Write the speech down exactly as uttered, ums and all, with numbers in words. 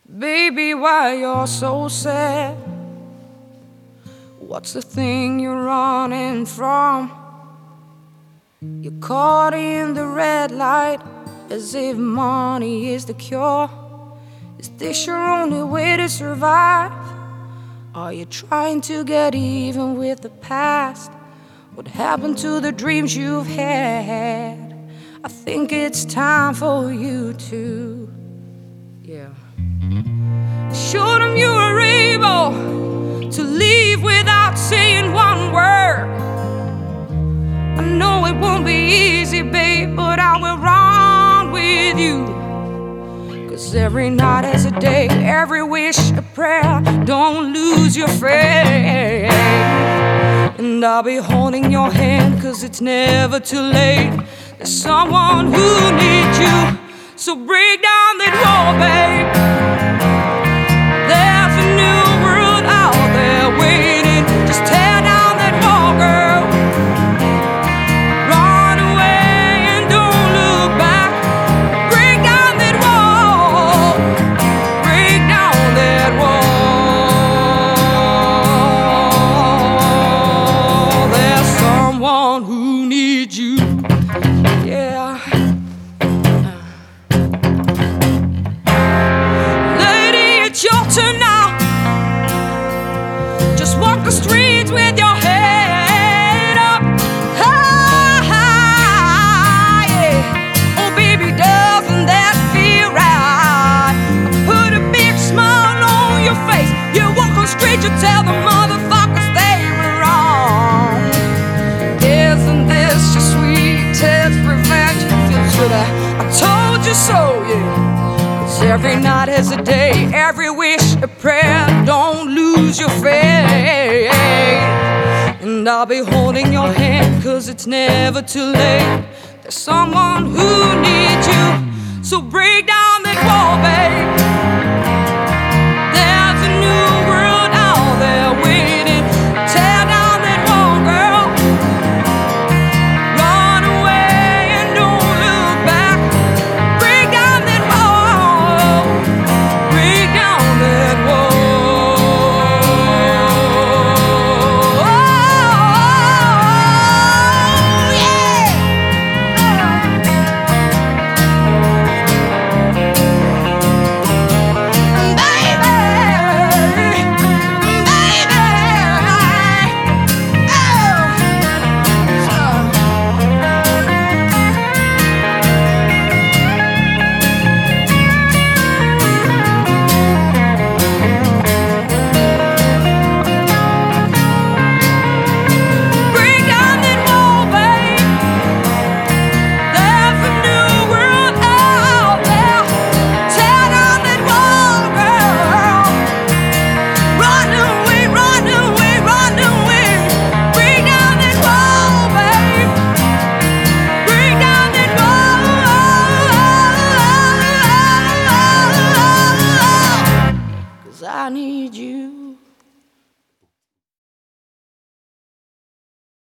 Baby, why you're so sad? What's the thing you're running from? You're caught in the red light, as if money is the cure. Is this your only way to survive? Are you trying to get even with the past? What happened to the dreams you've had? I think it's time for you to, yeah, show them you were able to leave without saying one word. I know it won't be easy, babe, but I will run with you. Cause every night is a day, every wish a prayer. Don't lose your faith. And I'll be holding your hand, cause it's never too late. There's someone who needs you, so break down that wall, babe. There's a new world out there waiting. Just tear down that wall, girl. Run away and don't look back. Break down that wall. Break down that wall. There's someone who needs you. Yeah. Lady, it's your turn now. Just walk the streets with your head up high, yeah. Oh baby, doesn't that feel right? Put a big smile on your face. You walk on street, you tell the motherfuckers they were wrong. Isn't this your sweetest revenge? Feels good, I, I told you so, yeah. Cause every night is a day, every wish a prayer. Don't lose your faith. And I'll be holding your hand, cause it's never too late. There's someone who needs you, so break down that wall, baby.